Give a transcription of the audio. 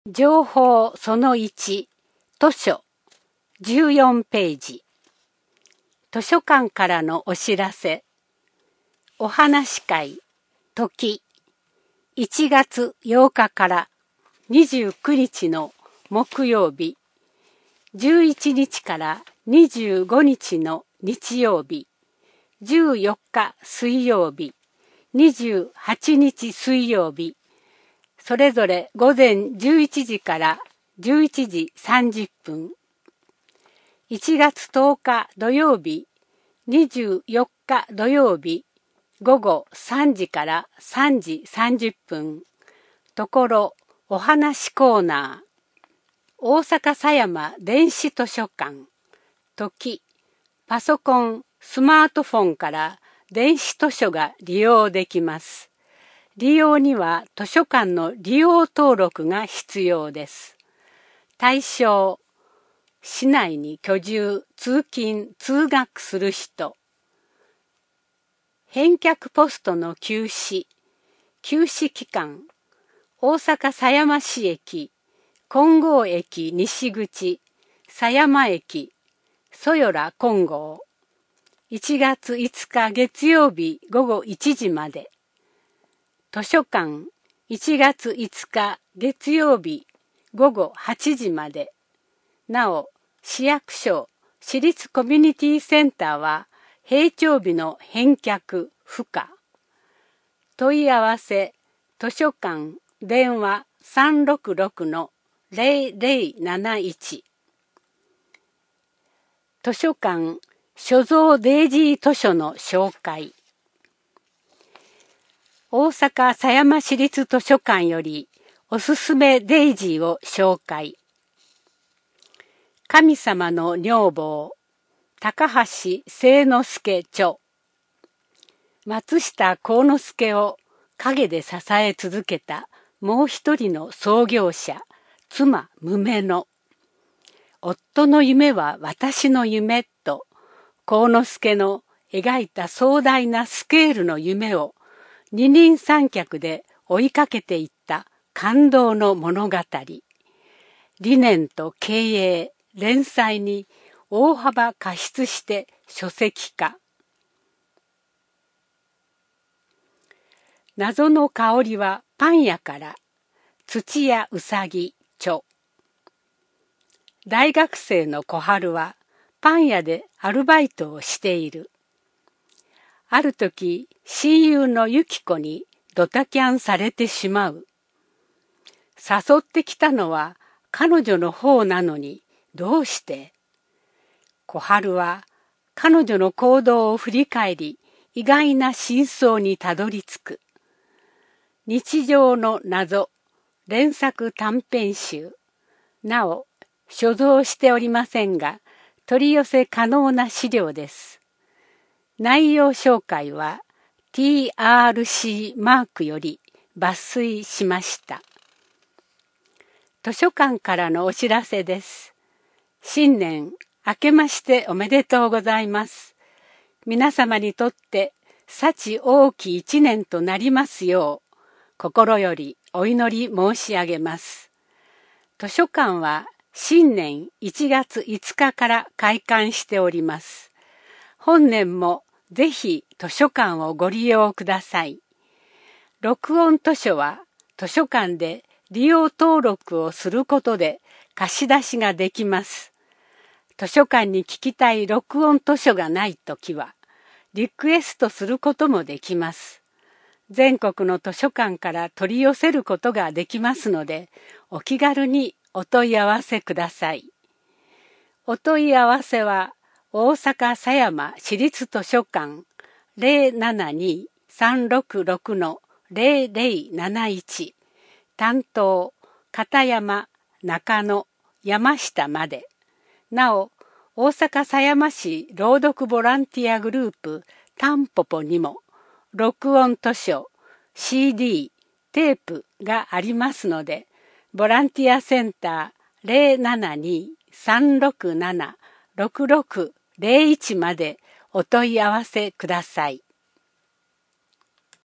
情報その1、図書、14ページ。図書館からのお知らせ。お話会、時、1月8日から29日の木曜日、11日から25日の日曜日、14日水曜日、28日水曜日、それぞれ午前11時から11時30分。1月10日土曜日、24日土曜日、午後3時から3時30分。ところお話コーナー。大阪狭山電子図書館。時、パソコン、スマートフォンから電子図書が利用できます。利用には図書館の利用登録が必要です。対象、市内に居住、通勤、通学する人。返却ポストの休止期間、大阪狭山市駅、金剛駅西口、狭山駅、そよら金剛。1月5日月曜日午後1時まで。図書館1月5日月曜日午後8時まで。なお、市役所、市立コミュニティセンターは閉庁日の返却不可。問い合わせ、図書館、電話366-0071。図書館、所蔵デイジー図書の紹介。大阪狭山市立図書館よりおすすめデイジーを紹介。神様の女房、高橋清之助著。松下幸之助を陰で支え続けたもう一人の創業者、妻梅の。夫の夢は私の夢と、幸之助の描いた壮大なスケールの夢を二人三脚で追いかけていった感動の物語。理念と経営、連載に大幅加筆して書籍化。謎の香りはパン屋から、土屋うさぎ著。大学生の小春はパン屋でアルバイトをしている。ある時、親友のゆき子にドタキャンされてしまう。誘ってきたのは彼女の方なのに、どうして？小春は彼女の行動を振り返り、意外な真相にたどり着く。日常の謎、連作短編集。なお、所蔵しておりませんが、取り寄せ可能な資料です。内容紹介は TRC マークより抜粋しました。図書館からのお知らせです。新年明けましておめでとうございます。皆様にとって幸多き一年となりますよう、心よりお祈り申し上げます。図書館は新年1月5日から開館しております。本年もぜひ図書館をご利用ください。録音図書は図書館で利用登録をすることで貸し出しができます。図書館に聞きたい録音図書がないときは、リクエストすることもできます。全国の図書館から取り寄せることができますので、お気軽にお問い合わせください。お問い合わせは、大阪狭山市立図書館 072-366-0071 担当片山、中野、山下まで。なお、大阪狭山市朗読ボランティアグループタンポポにも録音図書、CD、テープがありますので、ボランティアセンター 072-367-6601 までお問い合わせください。